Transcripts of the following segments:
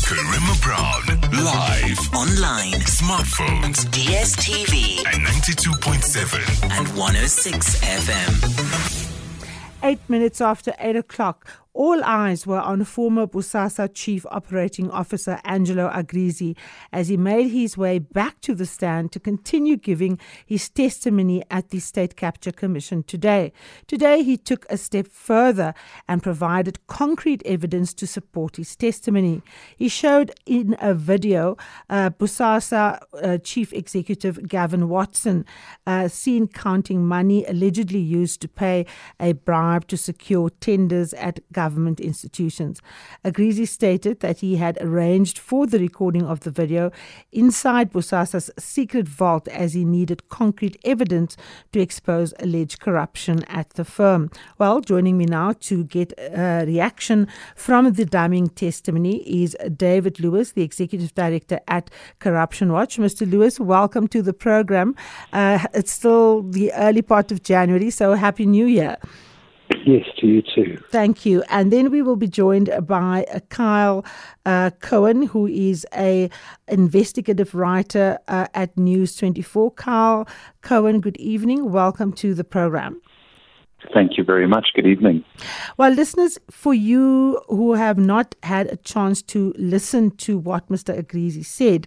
Karima Brown, live, online, smartphones, DSTV, and 92.7 and 106 FM. 8 minutes after 8 o'clock, all eyes were on former Bosasa Chief Operating Officer Angelo Agrizi as he made his way back to the stand to continue giving his testimony at the State Capture Commission today. Today, he took a step further and provided concrete evidence to support his testimony. He showed in a video Bosasa Chief Executive Gavin Watson seen counting money allegedly used to pay a bribe to secure tenders at government institutions. Agrizi stated that he had arranged for the recording of the video inside Bosasa's secret vault as he needed concrete evidence to expose alleged corruption at the firm. Well, joining me now to get a reaction from the damning testimony is David Lewis, the Executive Director at Corruption Watch. Mr. Lewis, welcome to the program. It's still the early part of January, so Happy New Year. Yes, to you too. Thank you. And then we will be joined by Kyle Cohen, who is an investigative writer at News 24. Kyle Cohen, good evening. Welcome to the program. Thank you very much. Good evening. Well, listeners, for you who have not had a chance to listen to what Mr. Agrizi said,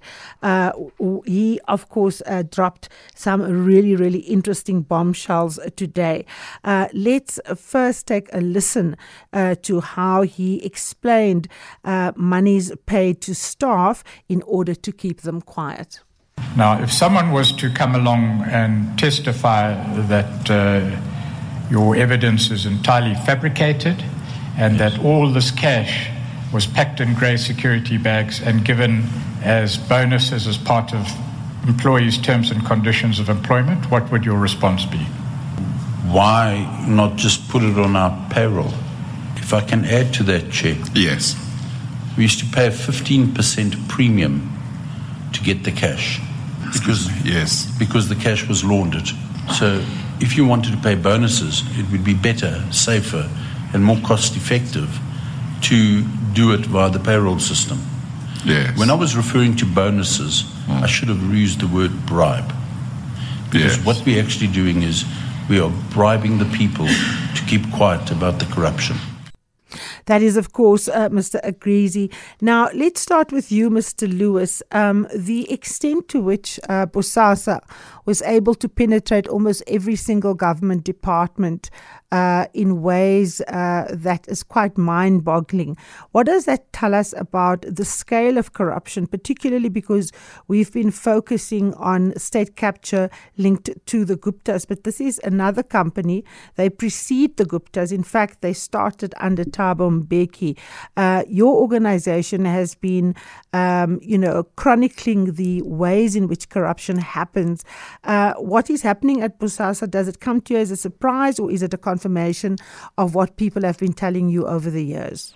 he, of course, dropped some really, really interesting bombshells today. Let's first take a listen to how he explained monies paid to staff in order to keep them quiet. Now, if someone was to come along and testify that your evidence is entirely fabricated and that all this cash was packed in grey security bags and given as bonuses as part of employees' terms and conditions of employment, what would your response be? Why not just put it on our payroll? If I can add to that, Chair. Yes. We used to pay a 15% premium to get the cash. Because the cash was laundered. So if you wanted to pay bonuses, it would be better, safer, and more cost-effective to do it via the payroll system. Yes. When I was referring to bonuses, I should have used the word bribe. Because what we're actually doing is we are bribing the people to keep quiet about the corruption. That is, of course, Mr. Agrizi. Now, let's start with you, Mr. Lewis. The extent to which Bosasa was able to penetrate almost every single government department in ways that is quite mind-boggling. What does that tell us about the scale of corruption, particularly because we've been focusing on state capture linked to the Guptas, but this is another company. They precede the Guptas. In fact, they started under Thabo Mbeki. Your organization has been, chronicling the ways in which corruption happens. What is happening at Bosasa, does it come to you as a surprise, or is it a confirmation of what people have been telling you over the years?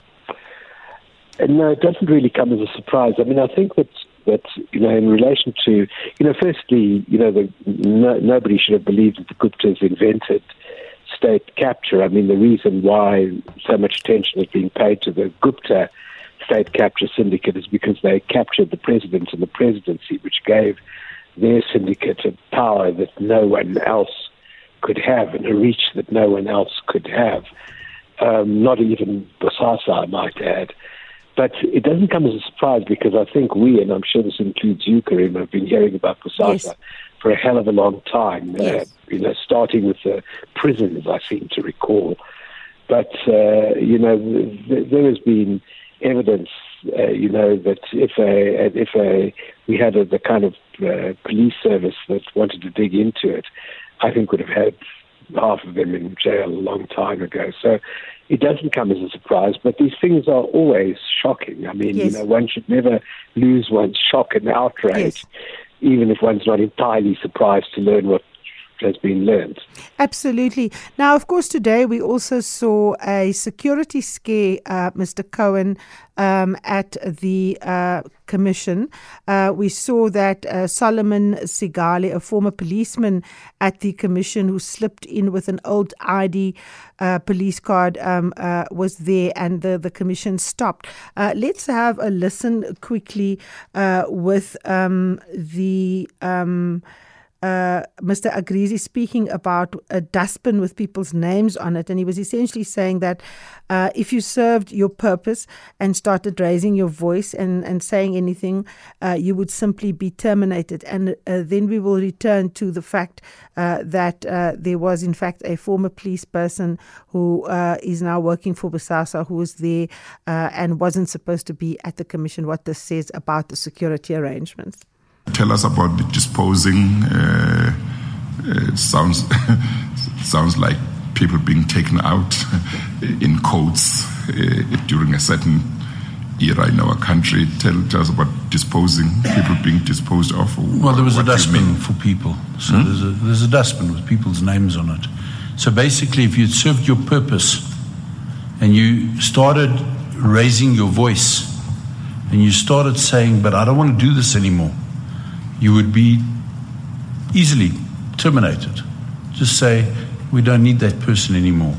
No, it doesn't really come as a surprise. I mean, I think that in relation to, firstly, nobody should have believed that the Guptas invented state capture. I mean, the reason why so much attention is being paid to the Gupta state capture syndicate is because they captured the president and the presidency, which gave their syndicate a power that no one else could have and a reach that no one else could have, not even Bosasa, I might add. But it doesn't come as a surprise because I think we, and I'm sure this includes you, Karima, have been hearing about Bosasa for a hell of a long time, starting with the prisons, I seem to recall. But, there has been evidence, that if we had the kind of police service that wanted to dig into it, I think would have had half of them in jail a long time ago. So it doesn't come as a surprise, but these things are always shocking. I mean, one should never lose one's shock and outrage, even if one's not entirely surprised to learn what has been learned. Absolutely. Now, of course, today we also saw a security scare, Mr. Cohen, at the Commission. We saw that Solomon Sigale, a former policeman at the Commission who slipped in with an old ID police card, was there, and the Commission stopped. Let's have a listen quickly with Mr. Agrizi speaking about a dustbin with people's names on it. And he was essentially saying that if you served your purpose and started raising your voice and saying anything, you would simply be terminated. And then we will return to the fact that there was, in fact, a former police person who is now working for BOSASA who was there and wasn't supposed to be at the Commission, what this says about the security arrangements. Tell us about the disposing. It sounds like people being taken out in coats during a certain era in our country. Tell us about disposing, people being disposed of. Well, there was a dustbin for people. So there's a dustbin with people's names on it. So basically, if you'd served your purpose and you started raising your voice and you started saying, but I don't want to do this anymore, you would be easily terminated. Just say, we don't need that person anymore.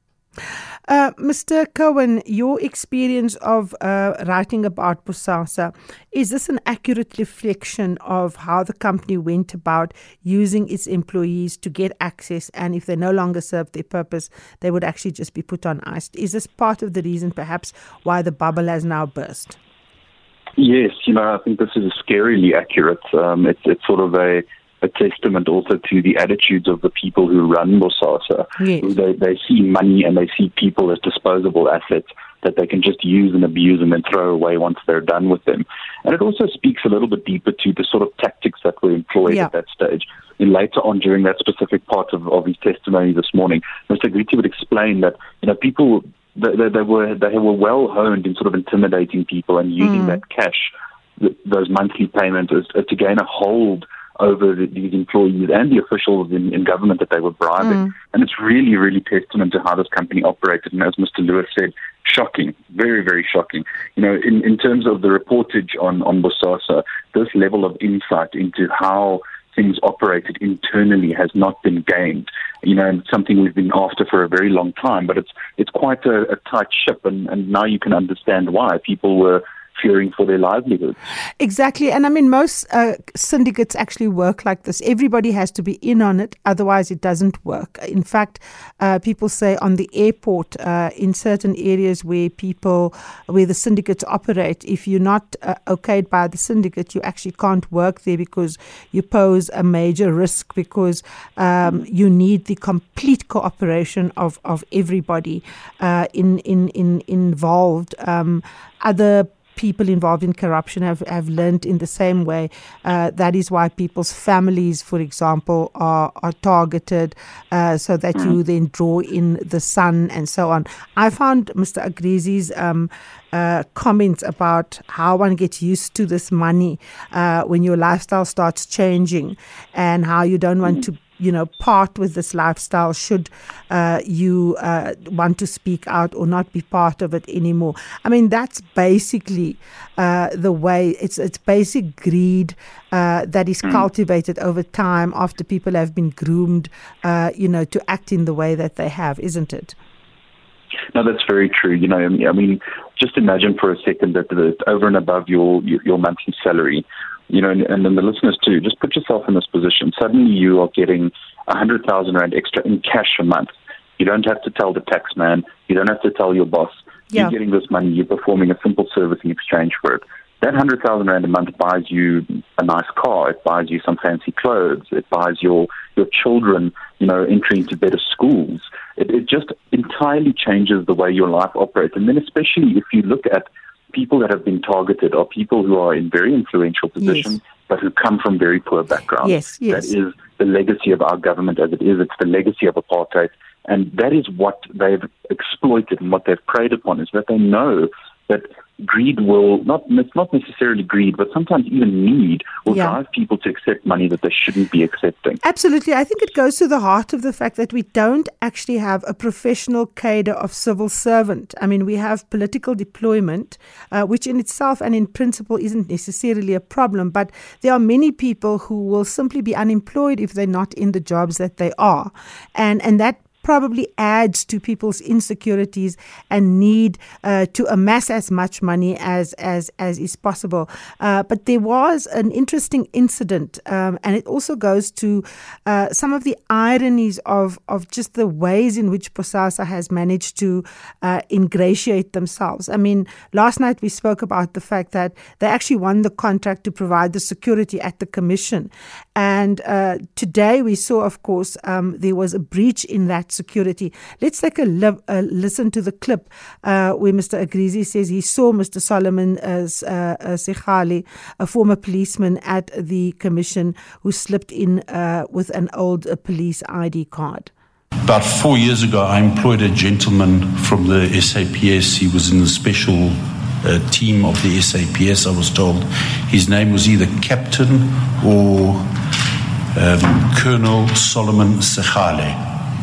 Mr. Cohen, your experience of writing about BOSASA, is this an accurate reflection of how the company went about using its employees to get access, and if they no longer serve their purpose, they would actually just be put on ice? Is this part of the reason perhaps why the bubble has now burst? Yes, I think this is scarily accurate. It's sort of a testament also to the attitudes of the people who run BOSASA. Yes. They see money and they see people as disposable assets that they can just use and abuse and then throw away once they're done with them. And it also speaks a little bit deeper to the sort of tactics that were employed at that stage. And later on during that specific part of his testimony this morning, Mr. Agrizi would explain that people... They were well honed in sort of intimidating people and using that cash, those monthly payments, to gain a hold over these employees and the officials in government that they were bribing. And it's really, really testament to how this company operated. And as Mr. Lewis said, shocking, very, very shocking. In terms of the reportage on BOSASA, this level of insight into how things operated internally has not been gained. And something we've been after for a very long time, but it's quite a tight ship, and now you can understand why people were fearing for their livelihoods. Exactly. And I mean, most syndicates actually work like this. Everybody has to be in on it, otherwise it doesn't work. In fact, people say on the airport, in certain areas where the syndicates operate, if you're not okayed by the syndicate, you actually can't work there because you pose a major risk, because you need the complete cooperation of everybody involved. Other people involved in corruption have learned in the same way. That is why people's families, for example, are targeted so that you then draw in the son and so on. I found Mr. Agrizi's comments about how one gets used to this money when your lifestyle starts changing, and how you don't want to part with this lifestyle should you want to speak out or not be part of it anymore. I mean, that's basically the way, it's basic greed that is cultivated over time after people have been groomed, to act in the way that they have, isn't it? No, that's very true. I mean, just imagine for a second that over and above your monthly salary, and then the listeners too, just put yourself in this position. Suddenly you are getting 100,000 Rand extra in cash a month. You don't have to tell the tax man. You don't have to tell your boss. Yeah. You're getting this money. You're performing a simple service in exchange for it. That 100,000 Rand a month buys you a nice car. It buys you some fancy clothes. It buys your children, entry into better schools. It just entirely changes the way your life operates. And then especially if you look at people that have been targeted are people who are in very influential positions, but who come from very poor backgrounds. Yes. That is the legacy of our government as it is. It's the legacy of apartheid. And that is what they've exploited and what they've preyed upon, is that they know that greed it's not necessarily greed, but sometimes even need will drive people to accept money that they shouldn't be accepting. Absolutely. I think it goes to the heart of the fact that we don't actually have a professional cadre of civil servant. I mean, we have political deployment, which in itself and in principle isn't necessarily a problem, but there are many people who will simply be unemployed if they're not in the jobs that they are. And that probably adds to people's insecurities and need to amass as much money as is possible. But there was an interesting incident, and it also goes to some of the ironies of just the ways in which BOSASA has managed to ingratiate themselves. I mean, last night we spoke about the fact that they actually won the contract to provide the security at the commission. And today we saw, of course, there was a breach in that security. Let's take a listen to the clip where Mr. Agrizi says he saw Mr. Solomon Sekhale, a former policeman at the commission, who slipped in with an old police ID card. About 4 years ago, I employed a gentleman from the SAPS. He was in the special team of the SAPS, I was told. His name was either Captain or Colonel Solomon Sekhale.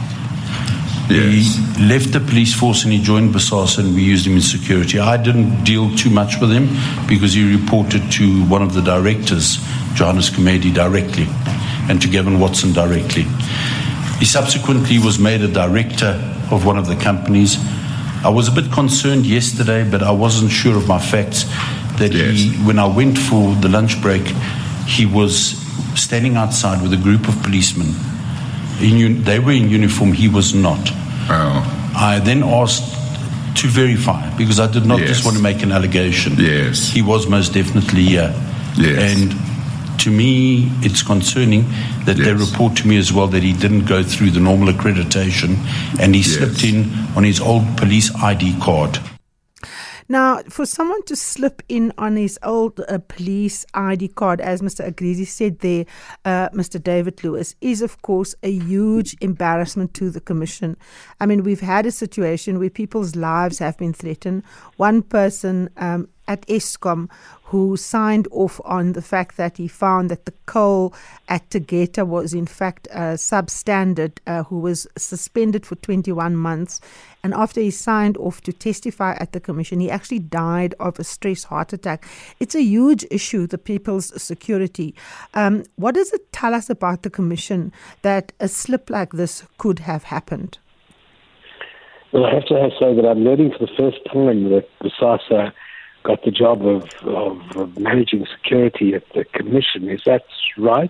Yes. He left the police force and he joined BOSASA, and we used him in security. I didn't deal too much with him because he reported to one of the directors, Johannes Kumedi, directly, and to Gavin Watson directly. He subsequently was made a director of one of the companies. I was a bit concerned yesterday, but I wasn't sure of my facts, that when I went for the lunch break, he was standing outside with a group of policemen. They were in uniform, he was not. Oh. I then asked to verify, because I did not just want to make an allegation. Yes. He was most definitely here. Yes. And to me, it's concerning that they report to me as well that he didn't go through the normal accreditation and he slipped in on his old police ID card. Now, for someone to slip in on his old police ID card, as Mr. Agrizi said there, Mr. David Lewis, is of course a huge embarrassment to the Commission. I mean, we've had a situation where people's lives have been threatened. One person at Eskom who signed off on the fact that he found that the coal at Tegeta was in fact substandard, who was suspended for 21 months. And after he signed off to testify at the Commission, he actually died of a stress heart attack. It's a huge issue, the people's security. What does it tell us about the Commission that a slip like this could have happened? Well, I have to say that I'm learning for the first time that BOSASA got the job of managing security at the Commission. Is that right?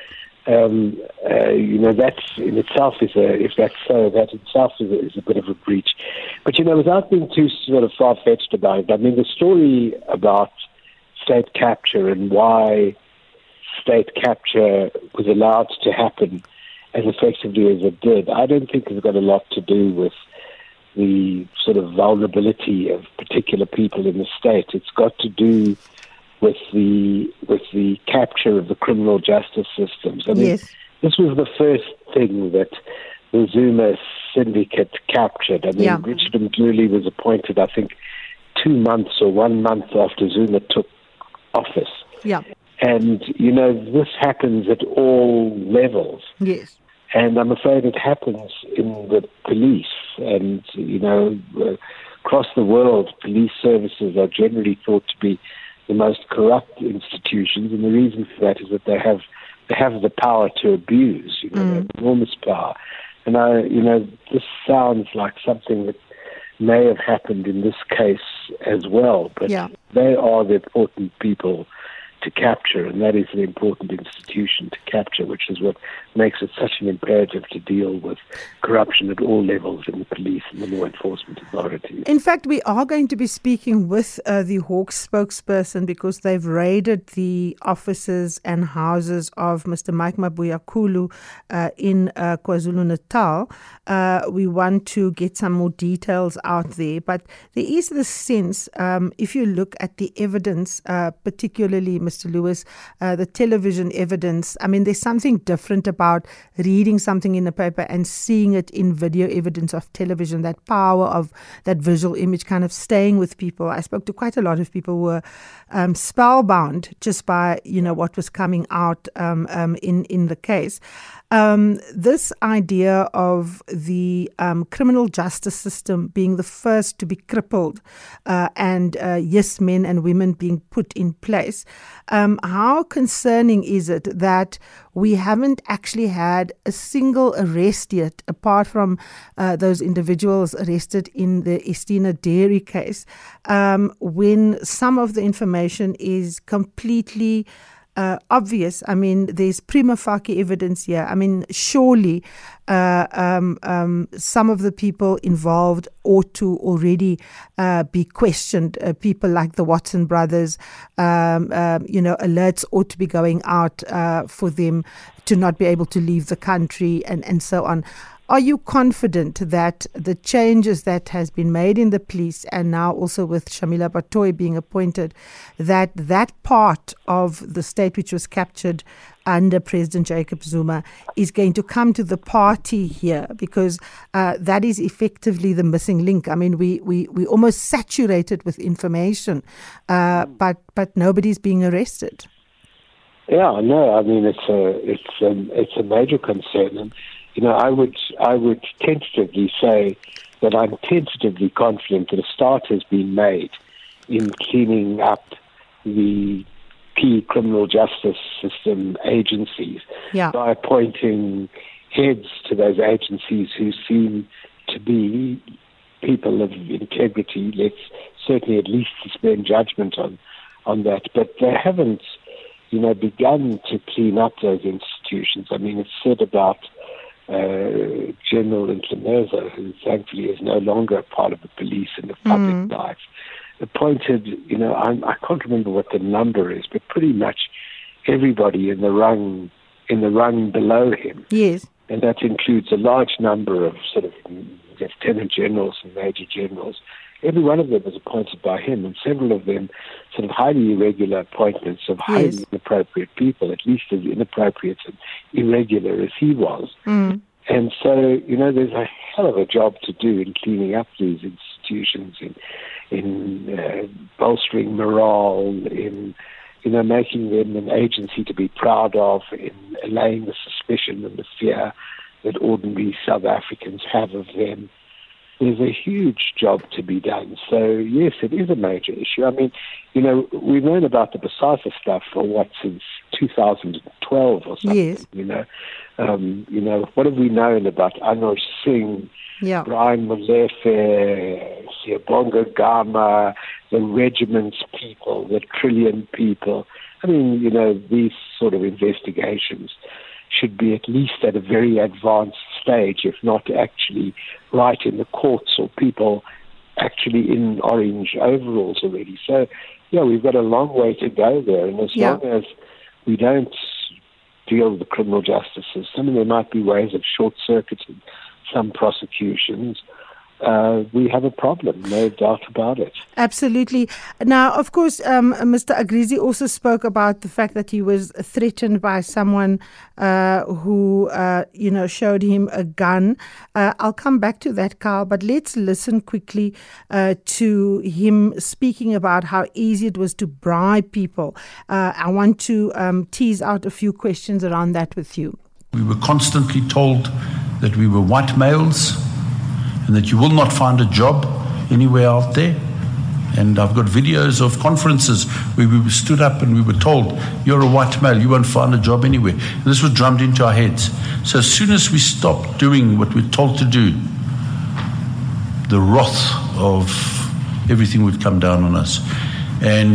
That in itself is if that's so, that itself is a bit of a breach. But, without being too sort of far-fetched about it, I mean, the story about state capture and why state capture was allowed to happen as effectively as it did, I don't think it's got a lot to do with the sort of vulnerability of particular people in the state. It's got to do with the capture of the criminal justice systems. I mean, this was the first thing that the Zuma syndicate captured. I mean, Richard Mdluli was appointed, I think, 2 months or 1 month after Zuma took office. Yeah. And, this happens at all levels. Yes. And I'm afraid it happens in the police. And, across the world, police services are generally thought to be the most corrupt institutions. And the reason for that is that they have the power to abuse, they have enormous power. And, this sounds like something that may have happened in this case as well. But they are the important people to capture, and that is an important institution to capture, which is what makes it such an imperative to deal with corruption at all levels in the police and the law enforcement authorities. In fact, we are going to be speaking with the Hawks spokesperson because they've raided the offices and houses of Mr. Mike Mabuyakulu in KwaZulu-Natal. We want to get some more details out there, but there is this sense, if you look at the evidence, particularly Mr. Lewis, the television evidence. I mean, there's something different about reading something in the paper and seeing it in video evidence of television, that power of that visual image kind of staying with people. I spoke to quite a lot of people who were spellbound just by, what was coming out in the case. This idea of the criminal justice system being the first to be crippled and yes men and women being put in place, how concerning is it that we haven't actually had a single arrest yet, apart from those individuals arrested in the Estina Dairy case, when some of the information is completely obvious? I mean, there's prima facie evidence here. I mean, surely some of the people involved ought to already be questioned. People like the Watson brothers, alerts ought to be going out for them to not be able to leave the country and so on. Are you confident that the changes that has been made in the police, and now also with Shamila Batoy being appointed, that part of the state which was captured under President Jacob Zuma is going to come to the party here? Because that is effectively the missing link. I mean, we almost saturated with information, but nobody's being arrested. Yeah, no, I mean it's a major concern, and I would tentatively say that I'm tentatively confident that a start has been made in cleaning up the key criminal justice system agencies by appointing heads to those agencies who seem to be people of integrity. Let's certainly at least suspend judgment on that. But they haven't, begun to clean up those institutions. I mean, it's said about General Nhlanhla, who thankfully is no longer a part of the police in the public life, appointed, I can't remember what the number is, but pretty much everybody in the rung below him. Yes. And that includes a large number of sort of lieutenant generals and major generals. Every one of them was appointed by him, and several of them sort of highly irregular appointments of highly inappropriate people, at least as inappropriate and irregular as he was. And so, there's a hell of a job to do in cleaning up these institutions, in bolstering morale, in making them an agency to be proud of, in allaying the suspicion and the fear that ordinary South Africans have of them. There's a huge job to be done. So, yes, it is a major issue. I mean, we've known about the Bosasa stuff since 2012 or something. Yes. What have we known about Anwar Singh, Brian Molefe, Siyabonga Gama, the regiment's people, the Trillion people? I mean, these sort of investigations should be at least at a very advanced stage, if not actually right in the courts or people actually in orange overalls already. So, we've got a long way to go there. And as long as we don't deal with the criminal justice system, and there might be ways of short-circuiting some prosecutions, we have a problem, no doubt about it. Absolutely. Now, of course, Mr. Agrizi also spoke about the fact that he was threatened by someone who, showed him a gun. I'll come back to that, Carl, but let's listen quickly to him speaking about how easy it was to bribe people. I want to tease out a few questions around that with you. We were constantly told that we were white males, and that you will not find a job anywhere out there. And I've got videos of conferences where we stood up and we were told, you're a white male, you won't find a job anywhere. And this was drummed into our heads. So as soon as we stopped doing what we're told to do, the wrath of everything would come down on us. And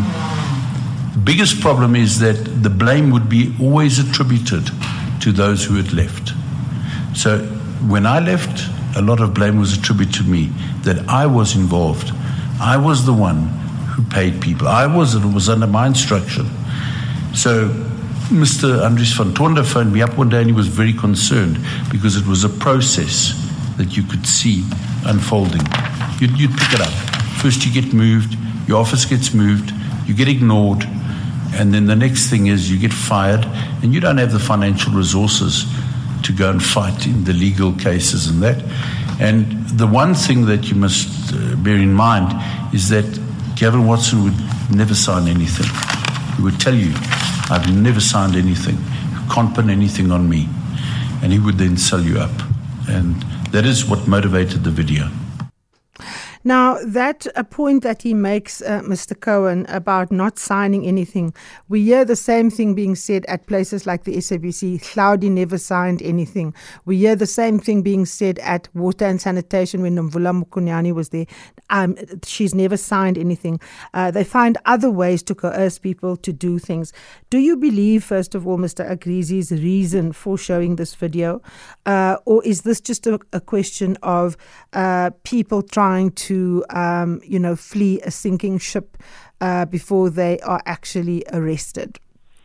the biggest problem is that the blame would be always attributed to those who had left. So when I left, a lot of blame was attributed to me, that I was involved. I was the one who paid people. It was under my instruction. So Mr. Andries van Tonder phoned me up one day and he was very concerned because it was a process that you could see unfolding. You'd pick it up. First you get moved, your office gets moved, you get ignored, And then the next thing is you get fired and you don't have the financial resources to go and fight in the legal cases and that. And the one thing that you must bear in mind is that Gavin Watson would never sign anything. He would tell you, I've never signed anything. You can't pin anything on me. And he would then sell you up. And that is what motivated the video. Now, that a point that he makes, Mr. Cohen, about not signing anything, we hear the same thing being said at places like the SABC. Hlaudi never signed anything. We hear the same thing being said at Water and Sanitation when Nomvula Mukunyani was there. She's never signed anything. They find other ways to coerce people to do things. Do you believe, first of all, Mr. Agrizi's reason for showing this video? Or is this just a question of people trying to flee a sinking ship before they are actually arrested?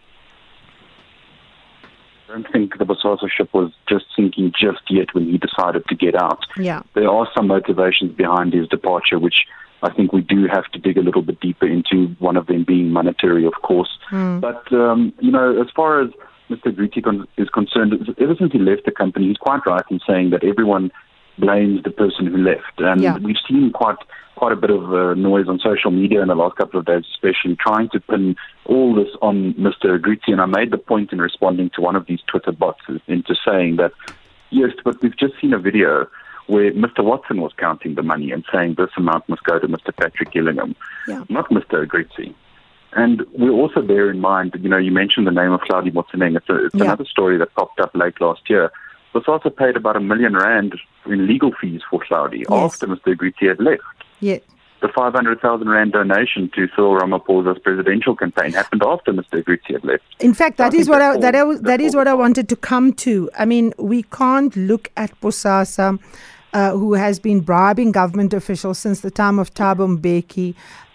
I don't think the Bosasa ship was just sinking just yet when he decided to get out. Yeah. There are some motivations behind his departure, which I think we do have to dig a little bit deeper into, one of them being monetary, of course. But, as far as Mr. Agrizi is concerned, ever since he left the company, he's quite right in saying that everyone blames the person who left. And we've seen quite a bit of noise on social media in the last couple of days, especially trying to pin all this on Mr. Agrizi. And I made the point in responding to one of these Twitter bots into saying that, yes, but we've just seen a video where Mr. Watson was counting the money and saying this amount must go to Mr. Patrick Gillingham, not Mr. Agrizi. And we also bear in mind, you mentioned the name of Hlaudi Motsoeneng. It's another story that popped up late last year. Bosasa paid about R1 million in legal fees for Hlaudi after Mr. Agrizi had left. Yeah. The 500,000 rand donation to Cyril Ramaphosa's presidential campaign happened after Mr. Agrizi had left. In fact, that is what I wanted to come to. I mean, we can't look at Bosasa, who has been bribing government officials since the time of Thabo Mbeki.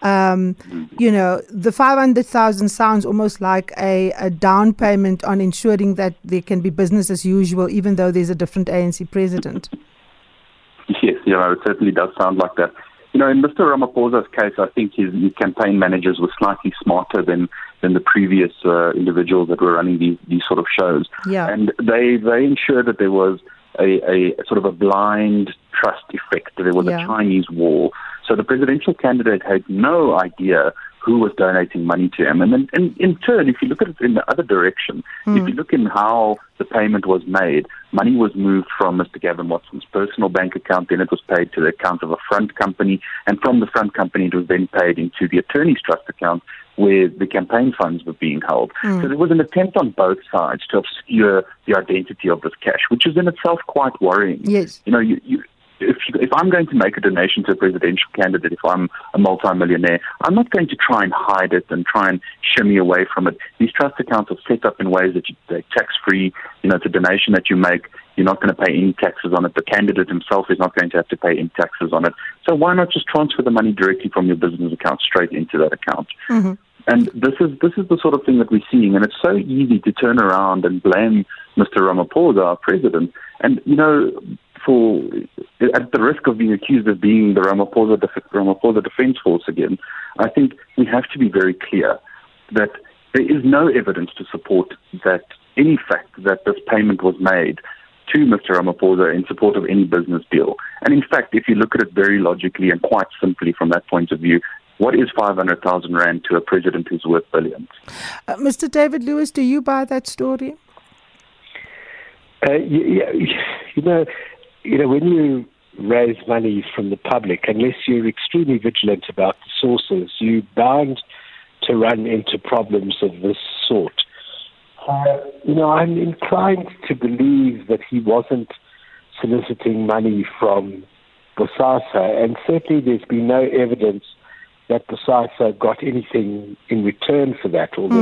The 500,000 sounds almost like a down payment on ensuring that there can be business as usual, even though there's a different ANC president. Yes, it certainly does sound like that. In Mr. Ramaphosa's case, I think his campaign managers were slightly smarter than the previous individuals that were running these sort of shows. Yeah. And they ensured that there was a sort of a blind trust effect. There was a Chinese wall. So the presidential candidate had no idea who was donating money to him. And then in turn, if you look at it in the other direction, if you look in how the payment was made, money was moved from Mr. Gavin Watson's personal bank account, then it was paid to the account of a front company, and from the front company it was then paid into the attorney's trust account where the campaign funds were being held. So there was an attempt on both sides to obscure the identity of this cash, which is in itself quite worrying. Yes. If I'm going to make a donation to a presidential candidate, if I'm a multimillionaire, I'm not going to try and hide it and try and shimmy away from it. These trust accounts are set up in ways that they're tax-free. It's a donation that you make. You're not going to pay any taxes on it. The candidate himself is not going to have to pay any taxes on it. So why not just transfer the money directly from your business account straight into that account? And this is the sort of thing that we're seeing. And it's so easy to turn around and blame Mr. Ramaphosa, our president. And, at the risk of being accused of being the Ramaphosa Defense Force again, I think we have to be very clear that there is no evidence to support that any fact that this payment was made to Mr. Ramaphosa in support of any business deal. And in fact, if you look at it very logically and quite simply from that point of view, what is 500,000 rand to a president who's worth billions? Mr. David Lewis, do you buy that story? When you raise money from the public, unless you're extremely vigilant about the sources, you're bound to run into problems of this sort. I'm inclined to believe that he wasn't soliciting money from Bosasa, and certainly there's been no evidence that Bosasa got anything in return for that, or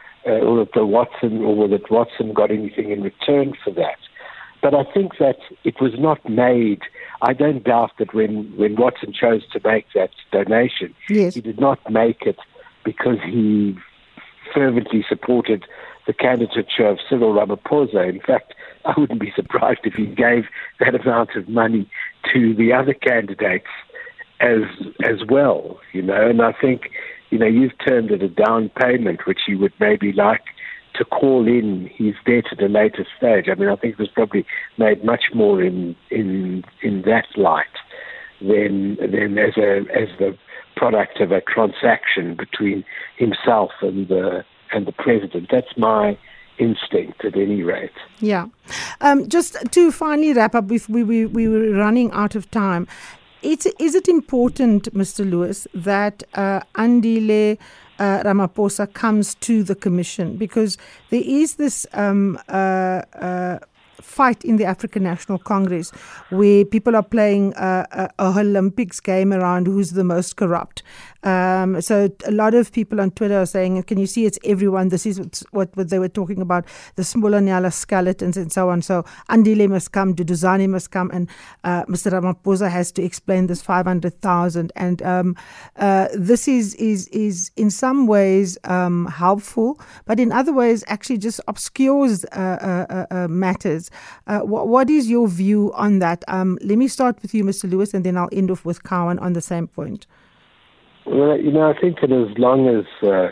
that Watson got anything in return for that. But I think that it was not made. I don't doubt that when Watson chose to make that donation, he did not make it because he fervently supported the candidature of Cyril Ramaphosa. In fact, I wouldn't be surprised if he gave that amount of money to the other candidates as well, And I think you've termed it a down payment, which he would maybe like to call in his debt at a later stage. I mean, I think it was probably made much more in that light than as the product of a transaction between himself and the president. That's my instinct, at any rate. Yeah. Just to finally wrap up, we were running out of time. Is it important, Mr. Lewis, that Andile Ramaphosa comes to the commission? Because there is this fight in the African National Congress where people are playing a Olympics game around who's the most corrupt. So a lot of people on Twitter are saying, can you see it's everyone? This is what they were talking about, the Smolanyala skeletons and so on. So Andile must come, Duduzane must come, and Mr. Ramaphosa has to explain this 500,000. And this is in some ways helpful, but in other ways actually just obscures matters. What is your view on that? Let me start with you, Mr. Lewis, and then I'll end off with Cowan on the same point. Well, I think that as long as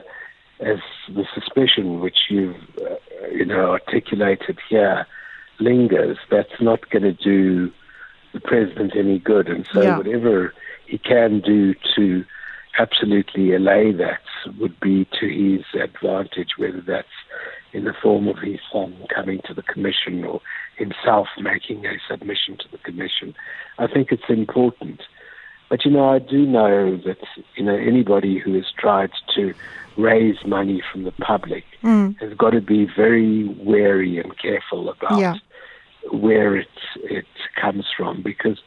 the suspicion which you've articulated here lingers, that's not going to do the president any good. And so whatever he can do to absolutely allay that would be to his advantage, whether that's in the form of his son coming to the commission or himself making a submission to the commission. I think it's important. But, I do know that, anybody who has tried to raise money from the public has got to be very wary and careful about where it comes from. Because,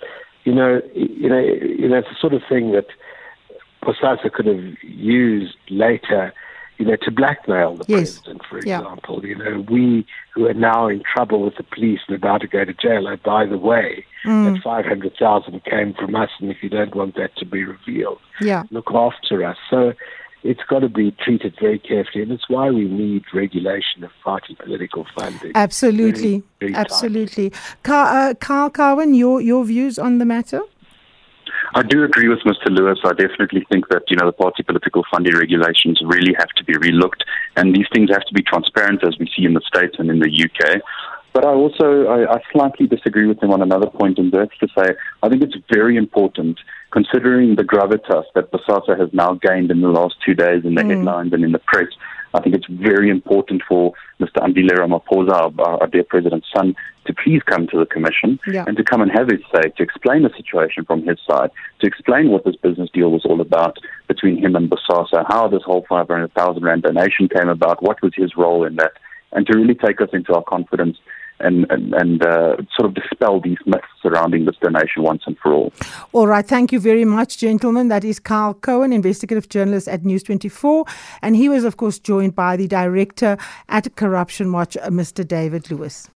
it's the sort of thing that Bosasa could have used later, to blackmail the president, for example. We who are now in trouble with the police and about to go to jail, by the way, that 500,000 came from us, and if you don't want that to be revealed, look after us. So it's got to be treated very carefully, and it's why we need regulation of party political funding. Absolutely. Very Absolutely. Carl Cowan, your views on the matter? I do agree with Mr. Lewis. I definitely think that, the party political funding regulations really have to be relooked, and these things have to be transparent, as we see in the States and in the UK. But I slightly disagree with him on another point, and that's to say, I think it's very important, considering the gravitas that Bosasa has now gained in the last 2 days in the headlines and in the press. I think it's very important for Mr. Andile Ramaphosa, our dear president's son, to please come to the commission and to come and have his say, to explain the situation from his side, to explain what this business deal was all about between him and Bosasa, how this whole 500,000 rand donation came about, what was his role in that, and to really take us into our confidence and sort of dispel these myths surrounding this donation once and for all. All right. Thank you very much, gentlemen. That is Carl Cowan, investigative journalist at News 24. And he was, of course, joined by the director at Corruption Watch, Mr. David Lewis.